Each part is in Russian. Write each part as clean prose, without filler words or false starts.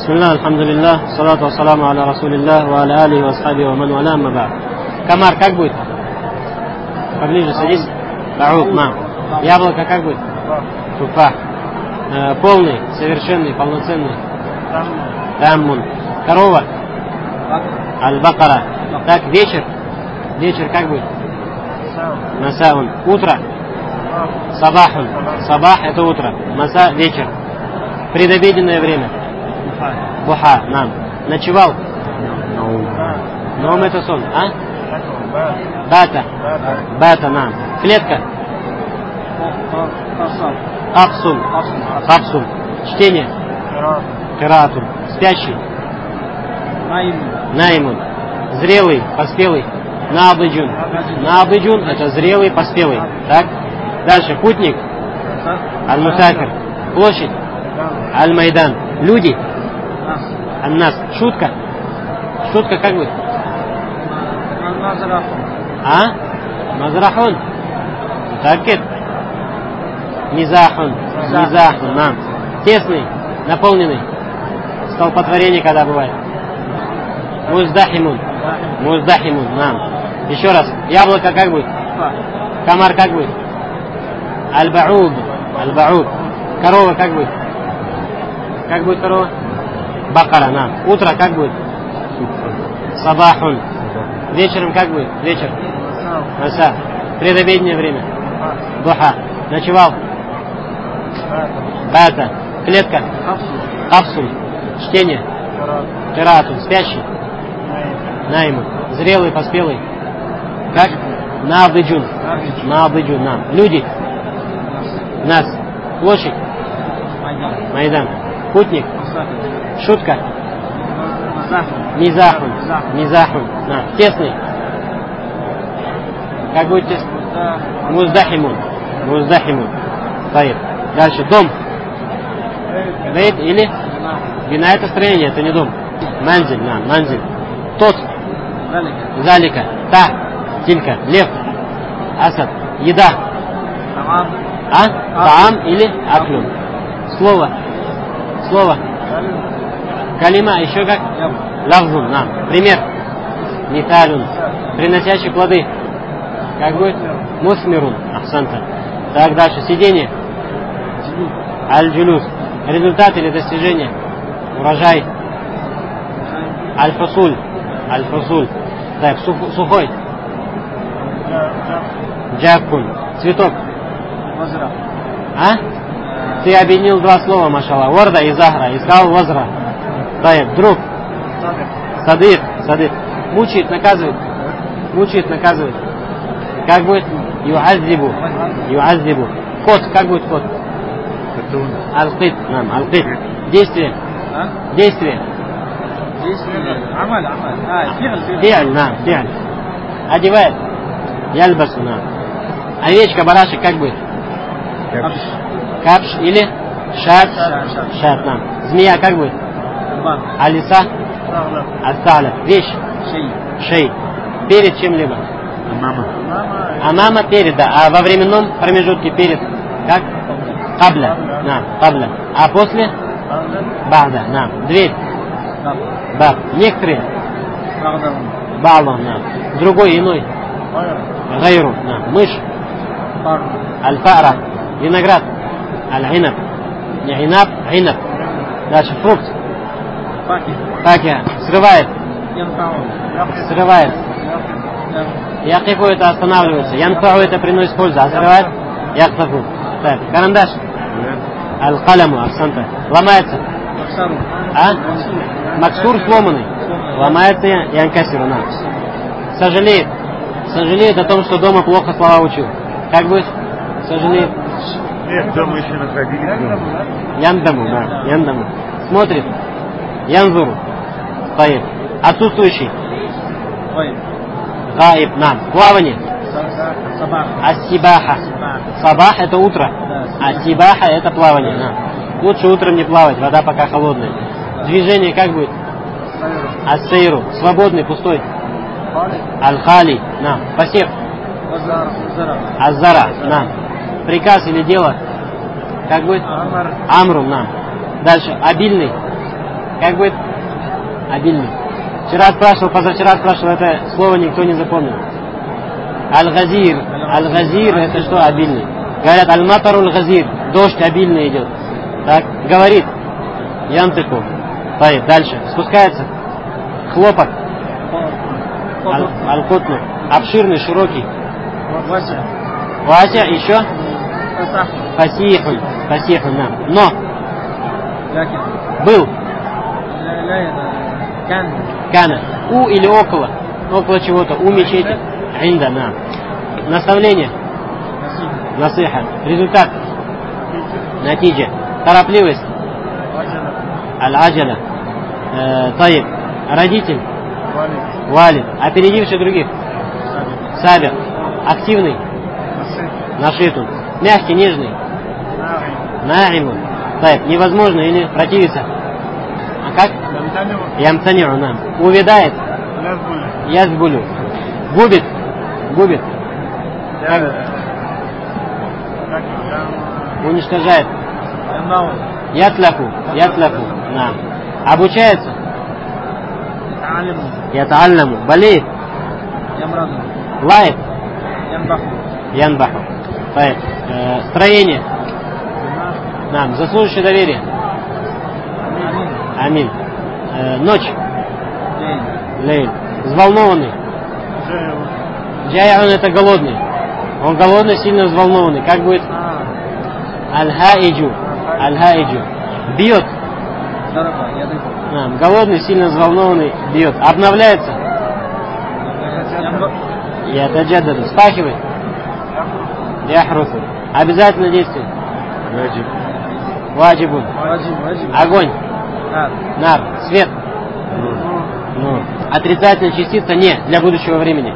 Бисмилlah, алхамдулиллах, салату вассаламу аля расулиллах, ва аля алихи ва асхаби ва ман валя, амма ба'д. Комар как будет? Поближе садись. Ба'уд, мам. Яблоко как будет? Туфах. Полный, совершенный, полноценный. Таммун. Корова? Аль-Бакара. Так, вечер? Вечер как будет? Масаун. Утро? Сабахун. Сабах это утро. Маса вечер. Предобеденное время? Буха. Нам. Ночевал? Ном это сон. А? Бата. Бата нам. Клетка? Капсум. Капсум. Чтение? Киратун. Спящий? Наймун. Зрелый, поспелый? Надыджун. Надыджун это зрелый, поспелый. Так? Дальше. Путник? Аль-Мусафир. Площадь? Аль-Майдан. Люди? Ан-Нас. Шутка? Шутка как будет? А? Мазрахун. Такет. Мизахун. Мизахун. Нам. Тесный. Наполненный. Столпотворение когда бывает? Муздахимун. Муздахимун. Нам. Еще раз. Яблоко как будет? Комар как будет? Аль-Бауд. Аль-Бауд. Корова как будет? Как будет корова? Бакара. Нам. Утро как будет? Сабахун. Вечером как будет? Вечер. Маса. Предобеденное время. Духа. Ночевал? Бата. Клетка? Капсуль. Чтение? Киратун. Спящий? Найму. Зрелый, поспелый? Как? Надыджун. Надыджун. Нам. Люди? Нас. Площадь? Майдан. Путник? Шутка? Мизахун. Мизахун. Нам. Тесный? Как будет тесный? Муздахимун. Муздахимун. Стоит. Дальше. Дом? Бейт или? Бина это строение, это не дом. Манзиль. Нам. Манзиль. Тот? Залика. Та. Тилька. Лев. Асад. Еда. А? Таам или аклюн. Слово. Слово. Калима. Еще как? Лавзун. Нам. Пример. Миталюн. Приносящий плоды. Как будет? Мусмирун. Ахсанта. Так, дальше. Сидение. Аль-Джулюс. Результат или достижение? Урожай. Аль-Фасуль. Аль-Фасуль. Так, сухой. Джаккун. Цветок. А? Ты объединил два слова, машалла. Ворда и Захра. И сказал Вазра. Так, друг. Садык. Садык. Мучает, наказывает. Мучает, наказывает. Как будет? Юаззибу. Юаззибу. Кот. Как будет кот? Аль-Кит. Нам. Аль-Кит. Действие. Действие. Фиаль. Нам. Фиаль. Одевает. Яльбасу. Нам. Овечка, барашек как будет? Капш или шат. Шат. Нам. Змея как будет? Алиса. Асталя. Вещь. Шей. Перед чем-либо. Амама перед, да. А во временном промежутке перед. Как? Кабля. Нам. Кабля. А после? Бада. Нам. Дверь. Баб. Некоторые. Балон. Нам. Другой, иной. Гайру. Нам. Мышь. Аль-Фара. Виноград. Аль-Инаб. Не инаб, инаб. Дальше фрукт. Факия. Срывает. Срывает. Якифу это останавливается. Янфау это приносит пользу. А срывает? Яхтафу. Так. Карандаш. Аль-Каляму. Ахсанта. Ломается. А? Максур сломанный. Ломается янкасиру. Сожалеет. Сожалеет о том, что дома плохо слова учил. Как будет? Сожалеет. Нет, дома еще находились. Яндаму, да. Яндаму. Смотрит. Янзуру. Стоит. Отсутствующий. Гаиб. Нам. Плавание. Ас-сибаха. Сабах это утро. А сибаха это плавание. Нам. Лучше утром не плавать, вода пока холодная. Движение как будет? Ас-сейру. Свободный, пустой. Аль-хали. Нам. Посев. Азара. Нам. Приказ или дело? Как будет? Амру. Нам. Дальше. Обильный. Как будет? Обильный. Вчера спрашивал, позавчера спрашивал, это слово никто не запомнил. Аль-Газир. Аль-Газир это что? Обильный. Говорят, аль-матару аль-Газир. Дождь обильный идет. Так, говорит. Янтыку. Поет. Дальше. Спускается. Хлопок. Аль-Кутну. Обширный, широкий. Вася. Еще? Фасихун. Фасихун, да. Но. Был. Кана. У или около. Около чего-то. У мечети. Инда, на. Наставление. Насиха. Результат. Натиджа. Торопливость. Аль-Аджаля. Таиб. Родитель. Валид. Опередивший других. Сабир. Активный. Нашитун. Мягкий, нежный. Наимун. Таиб. Невозможно или противится. А как? Ямтаниу, нам. Увядает. Язбулю. Губит. Губит. Уничтожает. Ятляку. Ятляку. Нам. Обучается. Ятаалляму. Болеет. Лает. Янбаху. Строение. Нам. Заслуживающее доверие. Амин. Ночь. Лейль. Взволнованный. Джай'ун это голодный. Он голодный, сильно взволнованный. Как будет? Аль-Хаиджу. Аль-Хаиджу. Бьет. Голодный, сильно взволнованный, бьет. Обновляется. Ятаджаддаду. Спахивает. Яхрусу. Обязательно действие. Ваджибун. Огонь. Нар. Свет. Ну. Отрицательная частица не для будущего времени.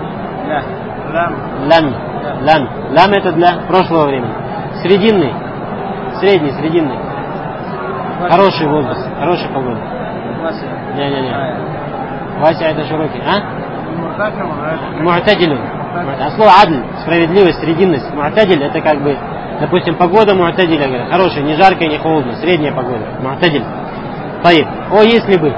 Лам. Лам. Лам это для прошлого времени. Срединный. Средний, срединный. Хороший возраст. Хорошая погода. Не. Вася это широкий. А? Му'тадилюн. А слово адль, справедливость, срединность. Му'тадиль это как бы, допустим, погода му'тадиля, говорят. Хорошая, не жаркая, не холодная. Средняя погода. Му'тадиль. Таиб. О, если бы.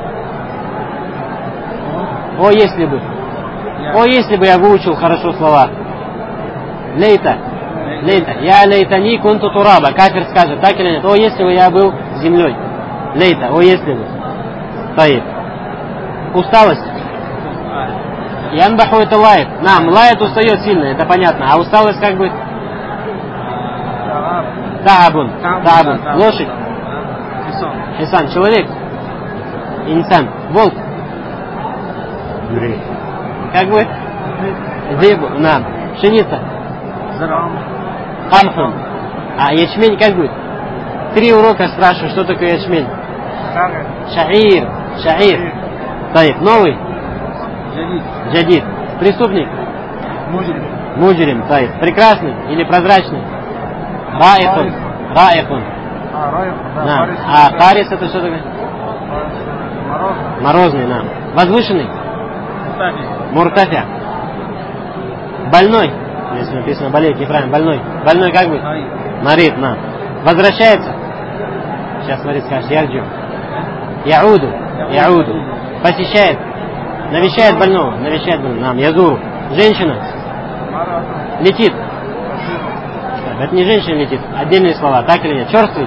О, если бы. О, если бы я выучил хорошо слова. Лейта. Лейта. Я лейтани кунту тураба. Кафир скажет, так или нет? О, если бы я был землей. Лейта. О, если бы. Таиб. Усталость. Янбаху это лает. Нам, лает устает сильно, это понятно. А усталость как будет? Таабун. Таабун. Лошадь. Хисан. Человек. Инсан. Волк. Как будет? Зебу. Нам. Пшеница. Хамхун. А ячмень как будет? 3 урока спрашиваю, что такое ячмень. Шаир. Шаир. Таиб. Новый. Джадид. Преступник. Муджрим. Таиб. Прекрасный или прозрачный. Раихун. Раихун. А Харис это что такое? Морозный, нам. Возвышенный. Муртафя. Больной. Здесь написано болеет, неправильно. Больной. Больной как будет? Марид, нам. Возвращается. Сейчас смотри, скажешь. Ярджу. Яуду. Яуду. Посещает. Навещает больного. Навещает больного. Нам. Язуру. Женщина. Летит. Это не женщина летит. Отдельные слова. Так или нет? Черствый.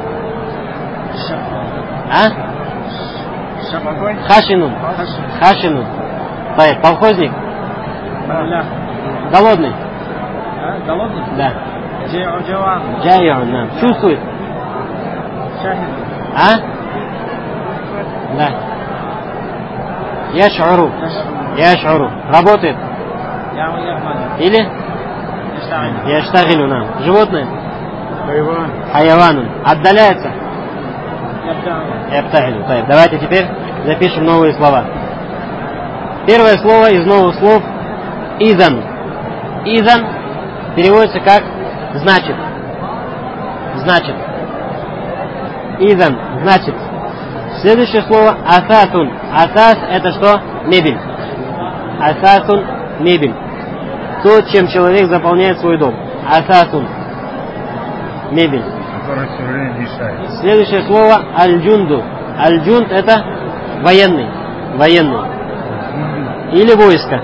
А? Хашинун. Хашинун. Колхозник. Голодный. Голодный? Да. Джай'ун, да. Чувствует. А? Да. Яш'уру. Яш'уру. Работает. Или? Яштагилю, нам. Животное. Хайаванун. Отдаляется. Яптагилю. Давайте теперь запишем новые слова. Первое слово из новых слов изан. Изан переводится как значит. Значит. Изан значит. Следующее слово асасун. Асас это что? Мебель. Асасун мебель. То, чем человек заполняет свой дом. Асасун. Мебель. Который все время мешает. Следующее слово аль-джунду. Аль-джунд это военный. Военный. Или войско.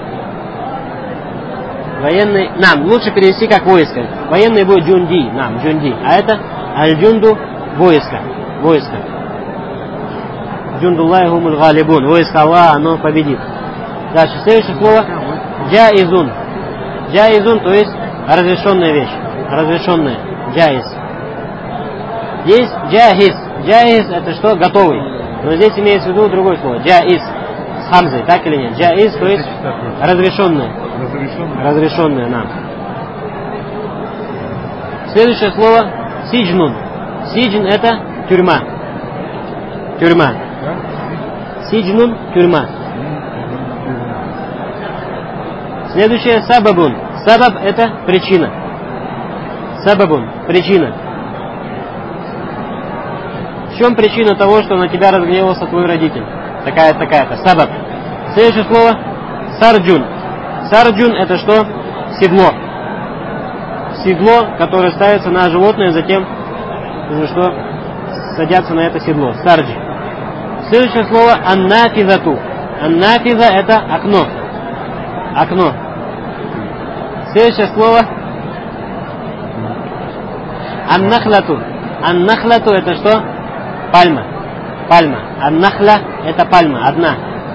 Военный. Нам лучше перевести как войско. Военный будет джунди. Нам джунди. А это аль-джунду войско. Войско. Джундуллахи хумуль галибун. Войско Аллаха, оно победит. Дальше. Следующее слово джаизун. Джаизун, то есть разрешенная вещь. Разрешенная. Джаиз. Здесь джахиз. Джаиз это что? Готовый. Но здесь имеется в виду другое слово. Джаиз. С хамзой, так или нет? Джаиз, то есть разрешенная. Разрешенная нам. Следующее слово сиджнун. Сиджн это тюрьма. Тюрьма. Сиджнун тюрьма. Следующее сабабун. Сабаб это причина. Сабабун причина. В чем причина того, что на тебя разгневался твой родитель? Такая-то, такая-то. Сабаб. Следующее слово сарджун. Сарджун это что? Седло. Седло, которое ставится на животное, затем что садятся на это седло. Сарджи. Следующее слово аннафизату. Аннафиза это окно. Окно. Следующее слово аннахлату. Аннахлату это что? Пальма. Пальма. Аннахла это пальма. Одна.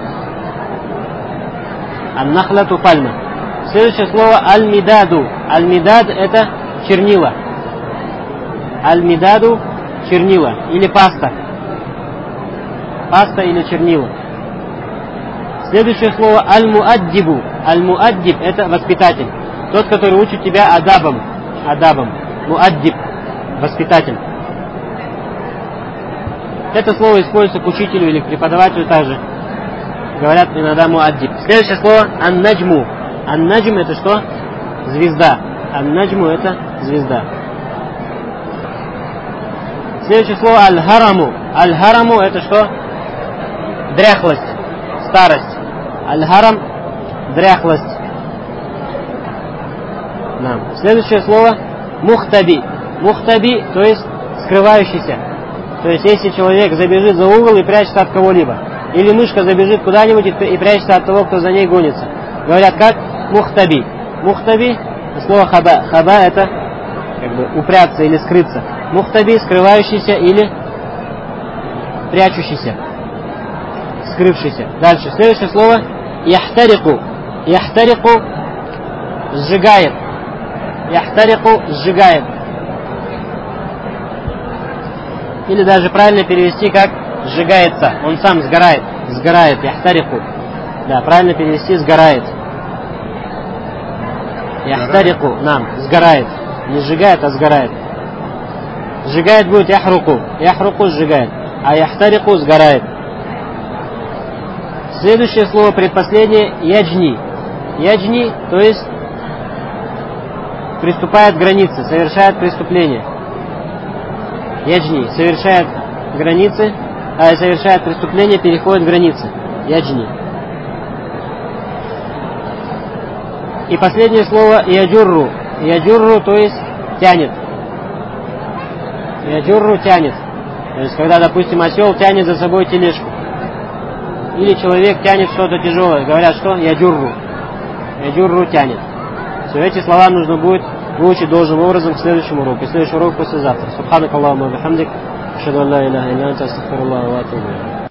Аннахлату пальма. Следующее слово аль-мидаду. Аль-мидад это чернила. Аль-мидаду чернила. Или паста. Паста или чернила. Следующее слово аль-муаддибу. Аль-муаддиб это воспитатель. Тот, который учит тебя адабам. Адабам. Муаддиб. Воспитатель. Это слово используется к учителю или к преподавателю также. Говорят иногда муаддиб. Следующее слово ан-наджму. Ан-наджм это что? Звезда. Ан-наджму это звезда. Следующее слово аль-хараму. Аль-хараму это что? Дряхлость. Старость. Аль-харам дряхлость. Да. Следующее слово мухтаби. Мухтаби, то есть скрывающийся. То есть если человек забежит за угол и прячется от кого-либо, или мышка забежит куда-нибудь и прячется от того, кто за ней гонится. Говорят как? Мухтаби. Мухтаби, слово хаба. Хаба это как бы упряться или скрыться. Мухтаби скрывающийся или прячущийся. Скрывшийся. Дальше. Следующее слово яхтарику. Яхтарику сжигает. Яхтарику сжигает. Или даже правильно перевести как сжигается. Он сам сгорает. Сгорает. Яхтарику. Да, правильно перевести сгорает. Яхтарику нам. Сгорает. Не сжигает, а сгорает. Сжигает будет яхруку. Яхруку сжигает. А яхтарику сгорает. Следующее слово, предпоследнее, яджни. Яджни, то есть приступает к границе, совершает преступление. Яджни совершает границы, совершает преступление, переходит границы. Яджни. И последнее слово яджурру. Яджурру, то есть тянет. Яджурру тянет. То есть когда, допустим, осел тянет за собой тележку. Или человек тянет что-то тяжелое. Говорят, что яджурру. Яджурру тянет. Все эти слова нужно будет выучить должным образом к следующему уроку. И следующий урок послезавтра. Субханак Аллахумма ва бихамдик. Ашхаду ан ла иляха илля анта, астагфируллаха ва атубу илейх.